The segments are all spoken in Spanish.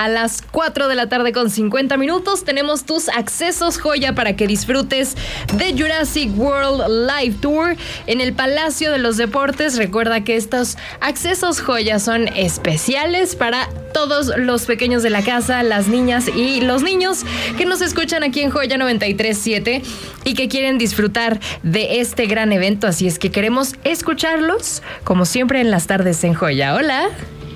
a las 4 de la tarde con 50 minutos. Tenemos tus accesos joya para que disfrutes de Jurassic World Live Tour en el Palacio de los Deportes. Recuerda que estos accesos joya son especiales para todos los pequeños de la casa, las niñas y los niños que nos escuchan aquí en Joya 93.7 y que quieren disfrutar de este gran evento. Así es que queremos escucharlos, como siempre, en las tardes en Joya. Hola.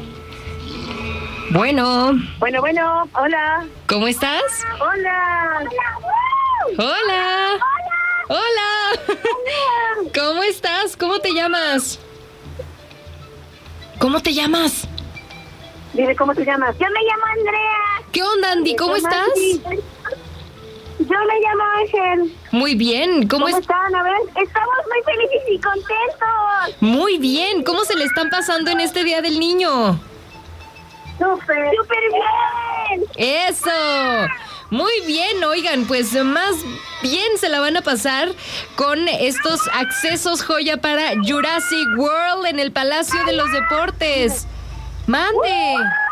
Bueno, hola. ¿Cómo estás? Hola. Hola. Hola. ¿Cómo estás? ¿Cómo te llamas? ¿Cómo te llamas? Dime, ¿cómo te llamas? Yo me llamo Andrea. ¿Qué onda, Andy? ¿Cómo estás? Yo me llamo Ángel. Muy bien. ¿Cómo están? A ver, estamos muy felices y contentos. Muy bien. ¿Cómo se le están pasando en este Día del Niño? ¡Súper bien! ¡Eso! Muy bien, oigan, pues más bien se la van a pasar con estos accesos joya para Jurassic World en el Palacio de los Deportes. ¡Mande!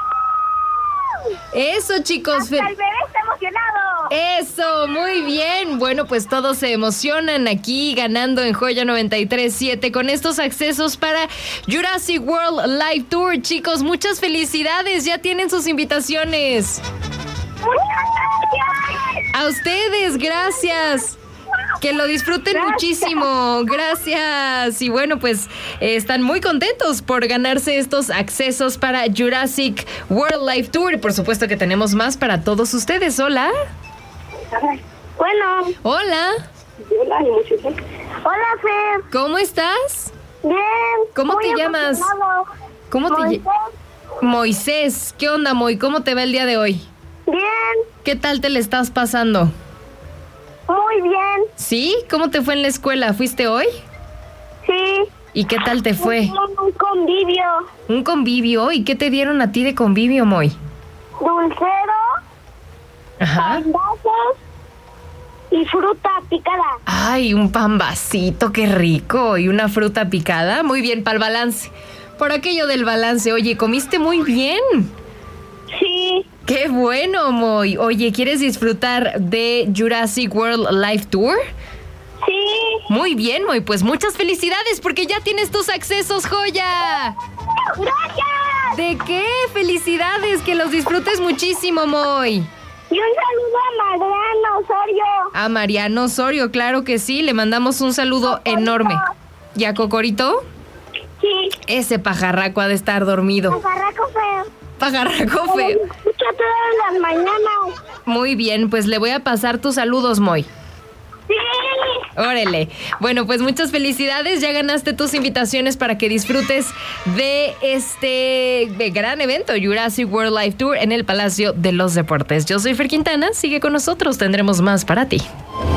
Eso, chicos. Hasta el bebé está emocionado. Eso, muy bien. Bueno, pues todos se emocionan aquí ganando en Joya 93.7 con estos accesos para Jurassic World Live Tour. Chicos, muchas felicidades. Ya tienen sus invitaciones. ¡Muchas gracias! A ustedes, gracias. Que lo disfruten muchísimo, gracias. Y bueno, pues están muy contentos por ganarse estos accesos para Jurassic World Live Tour. Y por supuesto que tenemos más para todos ustedes. Hola. Bueno. Hola. Hola, Fer. ¿Cómo estás? Bien. ¿Cómo te llamas? ¿Cómo te llamas? Moisés. ¿Qué onda, Moy? ¿Cómo te va el día de hoy? Bien. ¿Qué tal te le estás pasando? Muy bien. ¿Sí? ¿Cómo te fue en la escuela? ¿Fuiste hoy? Sí. ¿Y qué tal te fue? Un convivio. ¿Un convivio? ¿Y qué te dieron a ti de convivio, Moy? Dulcero. Ajá. Pambazos y fruta picada. Ay, un pambacito, qué rico. Y una fruta picada. Muy bien, para el balance. Por aquello del balance. Oye, ¿comiste muy bien? Sí. ¡Qué bueno, Moy! Oye, ¿quieres disfrutar de Jurassic World Live Tour? Sí. Muy bien, Moy. Pues muchas felicidades porque ya tienes tus accesos, joya. ¡Gracias! ¿De qué? ¡Felicidades! Que los disfrutes muchísimo, Moy. Y un saludo a Mariano Osorio. A Mariano Osorio, claro que sí. Le mandamos un saludo enorme. ¿Y a Cocorito? Sí. Ese pajarraco ha de estar dormido. Pajarraco feo. Pajarraco feo. Escucha todas las mañanas. Muy bien, pues le voy a pasar tus saludos, Moy. Sí. Órale. Bueno, pues muchas felicidades. Ya ganaste tus invitaciones para que disfrutes de este gran evento, Jurassic World Live Tour, en el Palacio de los Deportes. Yo soy Fer Quintana. Sigue con nosotros. Tendremos más para ti.